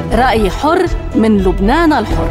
رأي حر من لبنان الحر.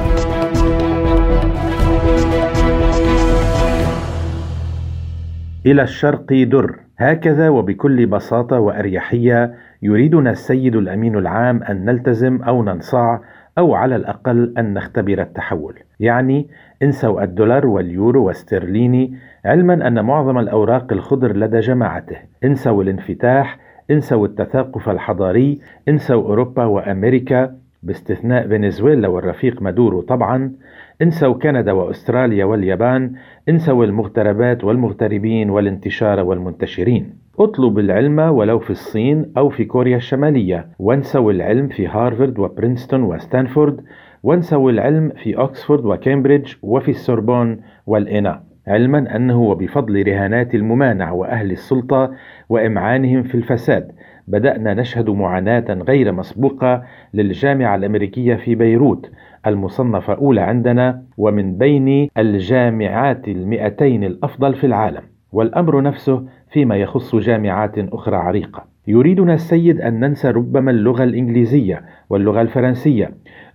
إلى الشرق در، هكذا وبكل بساطة وأريحية يريدنا السيد الأمين العام أن نلتزم أو ننصاع أو على الأقل أن نختبر التحول. يعني انسوا الدولار واليورو واسترليني، علما أن معظم الأوراق الخضر لدى جماعته. انسوا الانفتاح، انسوا التثاقف الحضاري، انسوا أوروبا وأمريكا باستثناء فنزويلا والرفيق مادورو طبعا، انسوا كندا وأستراليا واليابان، انسوا المغتربات والمغتربين والانتشار والمنتشرين. اطلبوا العلم ولو في الصين أو في كوريا الشمالية، وانسوا العلم في هارفارد وبرينستون وستانفورد، وانسوا العلم في أكسفورد وكامبريدج وفي السوربون والإنا، علما أنه وبفضل رهانات الممانع وأهل السلطة وإمعانهم في الفساد بدأنا نشهد معاناة غير مسبوقة للجامعة الأمريكية في بيروت، المصنفة أولى عندنا ومن بين الجامعات 200 الأفضل في العالم، والأمر نفسه فيما يخص جامعات أخرى عريقة. يريدنا السيد أن ننسى ربما اللغة الإنجليزية واللغة الفرنسية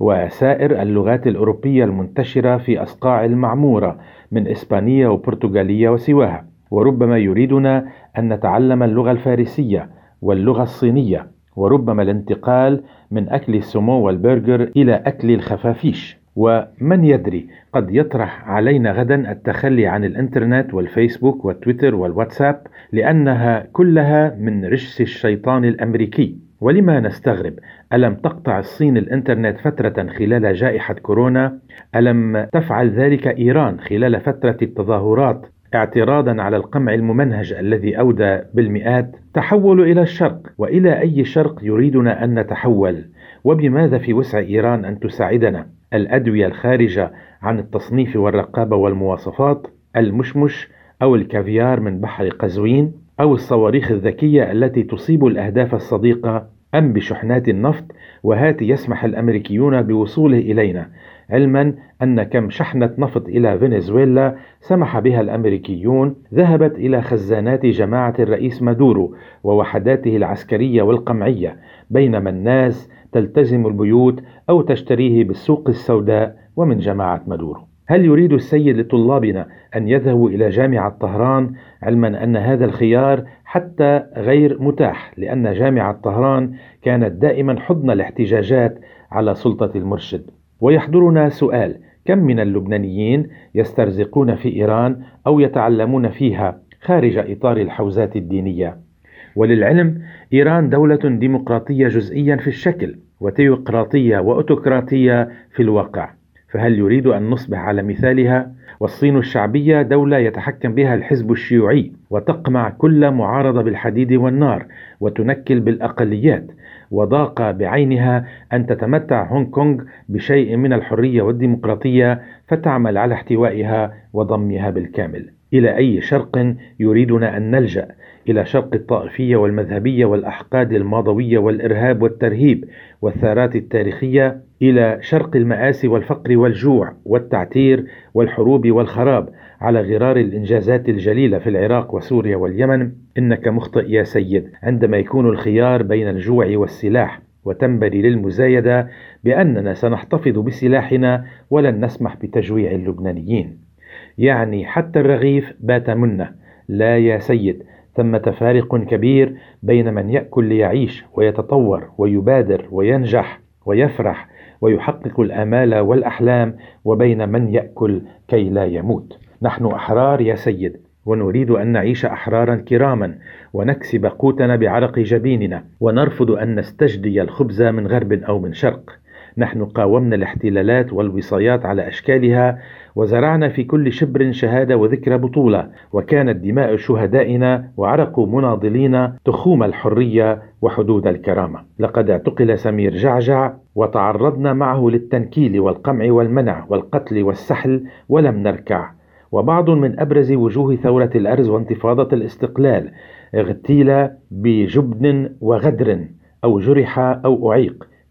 وسائر اللغات الأوروبية المنتشرة في أصقاع المعمورة من إسبانية وبرتغالية وسواها، وربما يريدنا أن نتعلم اللغة الفارسية واللغة الصينية، وربما الانتقال من أكل السمو والبرجر إلى أكل الخفافيش. ومن يدري، قد يطرح علينا غدا التخلي عن الإنترنت والفيسبوك والتويتر والواتساب، لأنها كلها من رجس الشيطان الأمريكي. ولما نستغرب؟ ألم تقطع الصين الإنترنت فترة خلال جائحة كورونا؟ ألم تفعل ذلك إيران خلال فترة التظاهرات اعتراضا على القمع الممنهج الذي أودى بالمئات؟ تحول إلى الشرق، وإلى أي شرق يريدنا أن نتحول؟ وبماذا في وسع إيران أن تساعدنا؟ الأدوية الخارجة عن التصنيف والرقابة والمواصفات، المشمش أو الكافيار من بحر قزوين، أو الصواريخ الذكية التي تصيب الأهداف الصديقة، أم بشحنات النفط وهات يسمح الأمريكيون بوصوله إلينا، علما أن كم شحنة نفط إلى فنزويلا سمح بها الأمريكيون ذهبت إلى خزانات جماعة الرئيس مادورو ووحداته العسكرية والقمعية، بينما الناس تلتزم البيوت أو تشتريه بالسوق السوداء ومن جماعة مادورو. هل يريد السيد لطلابنا أن يذهبوا إلى جامعة طهران، علما أن هذا الخيار حتى غير متاح، لأن جامعة طهران كانت دائما حضن الاحتجاجات على سلطة المرشد؟ ويحضرنا سؤال: كم من اللبنانيين يسترزقون في إيران أو يتعلمون فيها خارج إطار الحوزات الدينية؟ وللعلم، إيران دولة ديمقراطية جزئيا في الشكل، وتيوقراطية وأوتوقراطية في الواقع، فهل يريد أن نصبح على مثالها؟ والصين الشعبية دولة يتحكم بها الحزب الشيوعي وتقمع كل معارضة بالحديد والنار وتنكل بالأقليات، وضاق بعينها أن تتمتع هونغ كونغ بشيء من الحرية والديمقراطية فتعمل على احتوائها وضمها بالكامل. إلى أي شرق يريدنا أن نلجأ؟ إلى شرق الطائفية والمذهبية والأحقاد الماضوية والإرهاب والترهيب والثارات التاريخية؟ إلى شرق المآسي والفقر والجوع والتعتير والحروب والخراب على غرار الإنجازات الجليلة في العراق وسوريا واليمن؟ إنك مخطئ يا سيد عندما يكون الخيار بين الجوع والسلاح، وتنبري للمزايدة بأننا سنحتفظ بسلاحنا ولن نسمح بتجويع اللبنانيين. يعني حتى الرغيف بات منه. لا يا سيد، ثمة فارق كبير بين من يأكل ليعيش ويتطور ويبادر وينجح ويفرح ويحقق الآمال والأحلام، وبين من يأكل كي لا يموت. نحن أحرار يا سيد، ونريد أن نعيش أحرارا كراما ونكسب قوتنا بعرق جبيننا، ونرفض أن نستجدي الخبز من غرب أو من شرق. نحن قاومنا الاحتلالات والوصايات على أشكالها، وزرعنا في كل شبر شهادة وذكرى بطولة، وكانت دماء شهدائنا وعرق مناضلين تخوم الحرية وحدود الكرامة. لقد اعتقل سمير جعجع وتعرضنا معه للتنكيل والقمع والمنع والقتل والسحل ولم نركع. وبعض من أبرز وجوه ثورة الأرز وانتفاضة الاستقلال اغتيل بجبن وغدر أو جرح أو أعيق،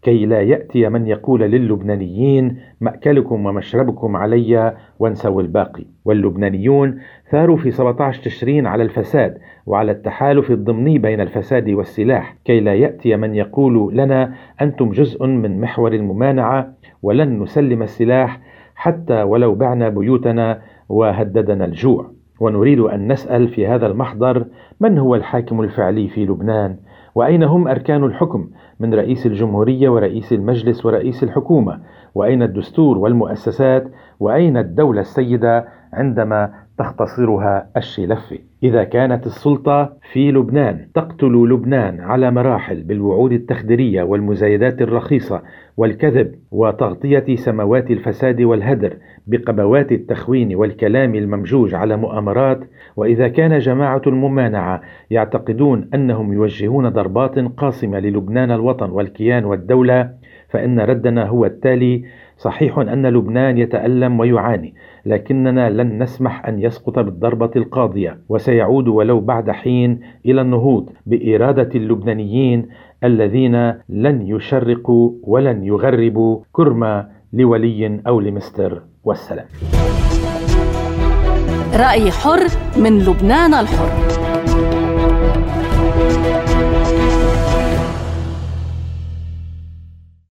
كي لا يأتي من يقول للبنانيين مأكلكم ومشربكم علي وانسوا الباقي. واللبنانيون ثاروا في 17 تشرين على الفساد وعلى التحالف الضمني بين الفساد والسلاح، كي لا يأتي من يقول لنا أنتم جزء من محور الممانعة ولن نسلم السلاح حتى ولو بعنا بيوتنا وهددنا الجوع. ونريد أن نسأل في هذا المحضر: من هو الحاكم الفعلي في لبنان؟ وأين هم أركان الحكم من رئيس الجمهورية ورئيس المجلس ورئيس الحكومة؟ وأين الدستور والمؤسسات؟ وأين الدولة السيدة عندما تختصرها الشلفي؟ إذا كانت السلطة في لبنان تقتل لبنان على مراحل بالوعود التخديرية والمزايدات الرخيصة والكذب وتغطية سماوات الفساد والهدر بقبوات التخوين والكلام الممجوج على مؤامرات، وإذا كان جماعة الممانعة يعتقدون أنهم يوجهون ضربات قاصمة للبنان الوطن والكيان والدولة، فإن ردنا هو التالي: صحيح أن لبنان يتألم ويعاني، لكننا لن نسمح أن يسقط بالضربة القاضية، وسيعود ولو بعد حين إلى النهوض بإرادة اللبنانيين الذين لن يشرقوا ولن يغربوا كرمة لولي أو لمستر. والسلام. رأي حر من لبنان الحر.